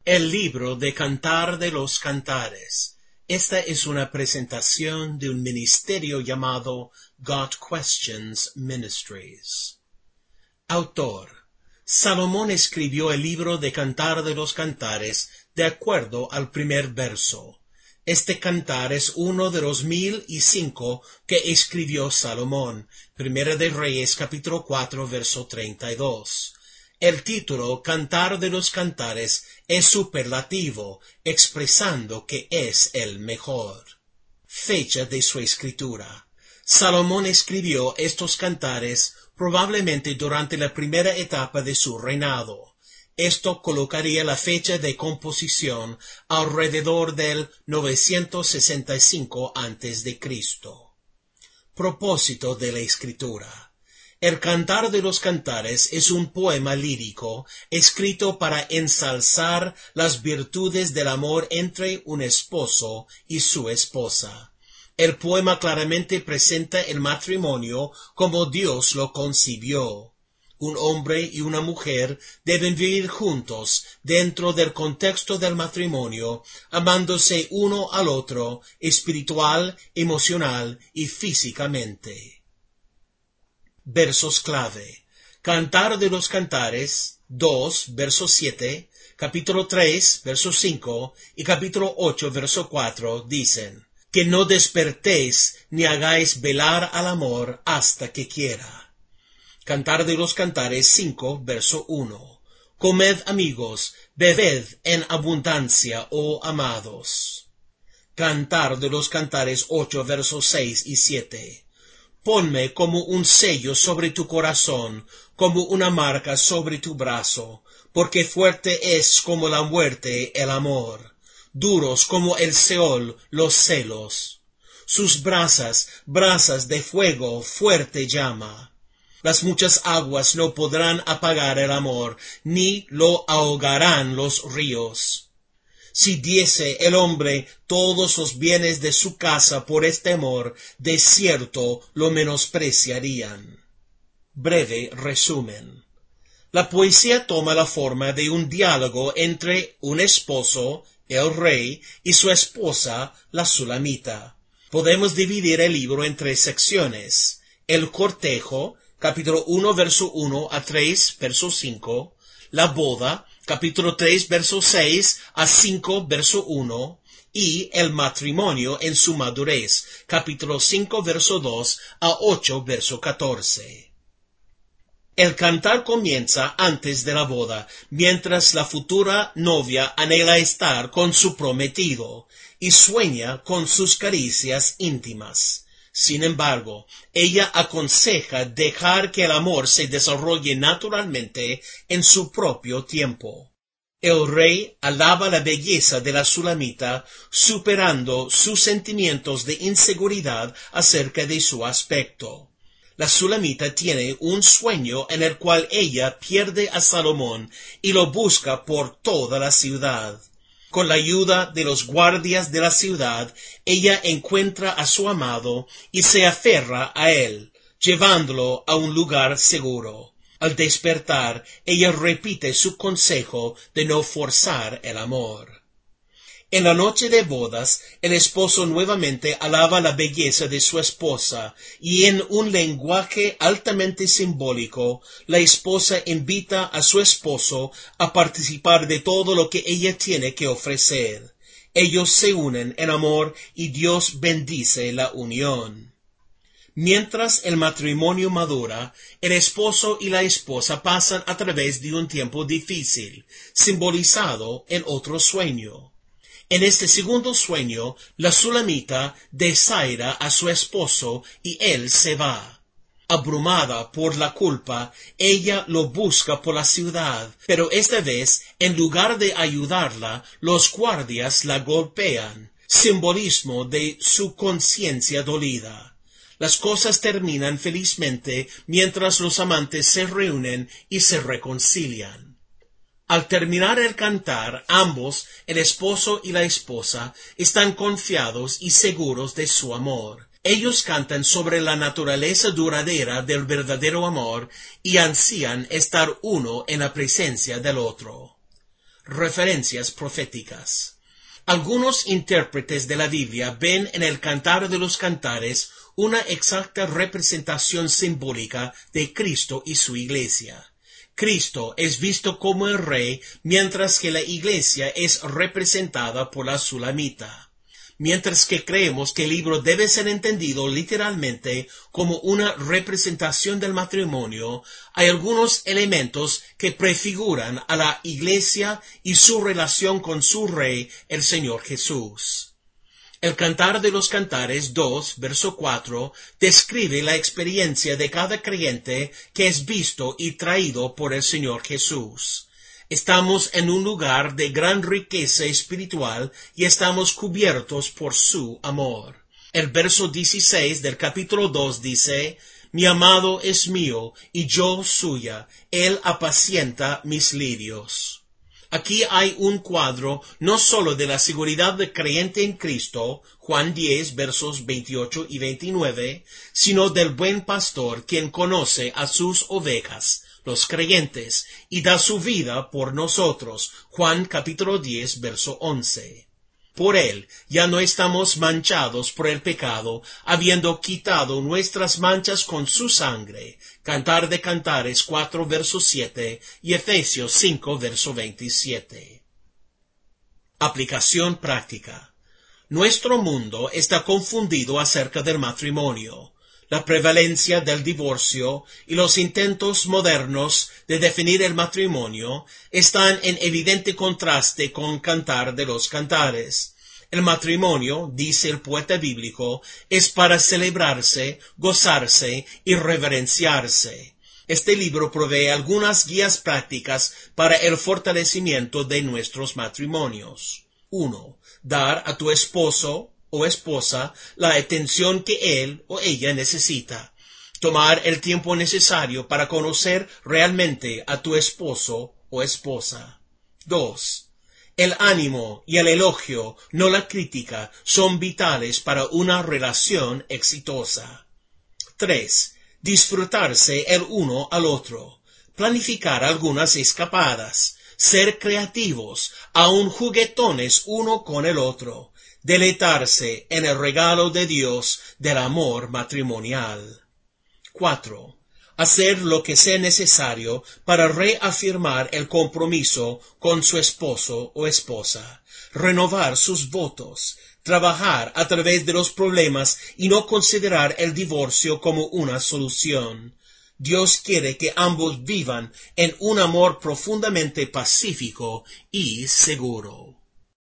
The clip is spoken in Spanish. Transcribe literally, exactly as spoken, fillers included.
El libro de Cantar de los Cantares. Esta es una presentación de un ministerio llamado God Questions Ministries. Autor. Salomón escribió el libro de Cantar de los Cantares de acuerdo al primer verso. Este cantar es uno de los mil y cinco que escribió Salomón. Primera de Reyes capítulo cuatro verso treinta y dos. El título Cantar de los Cantares es superlativo, expresando que es el mejor. Fecha de su escritura. Salomón escribió estos cantares probablemente durante la primera etapa de su reinado. Esto colocaría la fecha de composición alrededor del novecientos sesenta y cinco antes de Cristo. Propósito de la escritura. El Cantar de los Cantares es un poema lírico escrito para ensalzar las virtudes del amor entre un esposo y su esposa. El poema claramente presenta el matrimonio como Dios lo concibió. Un hombre y una mujer deben vivir juntos dentro del contexto del matrimonio, amándose uno al otro espiritual, emocional y físicamente. Versos clave. Cantar de los Cantares dos, verso siete, capítulo tres, verso cinco y capítulo ocho, verso cuatro dicen: que no despertéis ni hagáis velar al amor hasta que quiera. Cantar de los Cantares cinco, verso uno. Comed, amigos, bebed en abundancia, oh amados. Cantar de los Cantares ocho, versos seis y siete. Ponme como un sello sobre tu corazón, como una marca sobre tu brazo, porque fuerte es como la muerte el amor, duros como el Seol los celos. Sus brasas, brasas de fuego, fuerte llama. Las muchas aguas no podrán apagar el amor, ni lo ahogarán los ríos. Si diese el hombre todos los bienes de su casa por este amor, de cierto lo menospreciarían. Breve resumen. La poesía toma la forma de un diálogo entre un esposo, el rey, y su esposa, la sulamita. Podemos dividir el libro en tres secciones: el cortejo, capítulo uno, verso uno a tres, verso cinco; la boda, capítulo tres, verso seis a cinco, verso uno; y el matrimonio en su madurez, capítulo cinco, verso dos a ocho, verso catorce. El cantar comienza antes de la boda, mientras la futura novia anhela estar con su prometido y sueña con sus caricias íntimas. Sin embargo, ella aconseja dejar que el amor se desarrolle naturalmente en su propio tiempo. El rey alaba la belleza de la sulamita, superando sus sentimientos de inseguridad acerca de su aspecto. La sulamita tiene un sueño en el cual ella pierde a Salomón y lo busca por toda la ciudad. Con la ayuda de los guardias de la ciudad, ella encuentra a su amado y se aferra a él, llevándolo a un lugar seguro. Al despertar, ella repite su consejo de no forzar el amor. En la noche de bodas, el esposo nuevamente alaba la belleza de su esposa, y en un lenguaje altamente simbólico, la esposa invita a su esposo a participar de todo lo que ella tiene que ofrecer. Ellos se unen en amor y Dios bendice la unión. Mientras el matrimonio madura, el esposo y la esposa pasan a través de un tiempo difícil, simbolizado en otro sueño. En este segundo sueño, la sulamita desaira a su esposo y él se va. Abrumada por la culpa, ella lo busca por la ciudad, pero esta vez, en lugar de ayudarla, los guardias la golpean, simbolismo de su conciencia dolida. Las cosas terminan felizmente mientras los amantes se reúnen y se reconcilian. Al terminar el cantar, ambos, el esposo y la esposa, están confiados y seguros de su amor. Ellos cantan sobre la naturaleza duradera del verdadero amor y ansían estar uno en la presencia del otro. referencias proféticas. Algunos intérpretes de la Biblia ven en el Cantar de los Cantares una exacta representación simbólica de Cristo y su iglesia. Cristo es visto como el rey, mientras que la iglesia es representada por la sulamita. Mientras que creemos que el libro debe ser entendido literalmente como una representación del matrimonio, hay algunos elementos que prefiguran a la iglesia y su relación con su rey, el Señor Jesús. El Cantar de los Cantares dos, verso cuatro, describe la experiencia de cada creyente que es visto y traído por el Señor Jesús. Estamos en un lugar de gran riqueza espiritual y estamos cubiertos por su amor. El verso dieciséis del capítulo dos dice: Mi amado es mío y yo suya, él apacienta mis lirios. Aquí hay un cuadro no solo de la seguridad del creyente en Cristo, Juan diez, versos veintiocho y veintinueve, sino del buen pastor quien conoce a sus ovejas, los creyentes, y da su vida por nosotros, Juan capítulo diez, verso once. Por él ya no estamos manchados por el pecado, habiendo quitado nuestras manchas con su sangre. Cantar de Cantares cuatro, verso siete y Efesios cinco, verso veintisiete. Aplicación práctica. Nuestro mundo está confundido acerca del matrimonio. La prevalencia del divorcio y los intentos modernos de definir el matrimonio están en evidente contraste con Cantar de los Cantares. El matrimonio, dice el poeta bíblico, es para celebrarse, gozarse y reverenciarse. Este libro provee algunas guías prácticas para el fortalecimiento de nuestros matrimonios. uno. Dar a tu esposo o esposa la atención que él o ella necesita. Tomar el tiempo necesario para conocer realmente a tu esposo o esposa. dos. El ánimo y el elogio, no la crítica, son vitales para una relación exitosa. tres. Disfrutarse el uno al otro. Planificar algunas escapadas. Ser creativos, aun juguetones uno con el otro. Deleitarse en el regalo de Dios del amor matrimonial. cuatro. Hacer lo que sea necesario para reafirmar el compromiso con su esposo o esposa, renovar sus votos, trabajar a través de los problemas y no considerar el divorcio como una solución. Dios quiere que ambos vivan en un amor profundamente pacífico y seguro.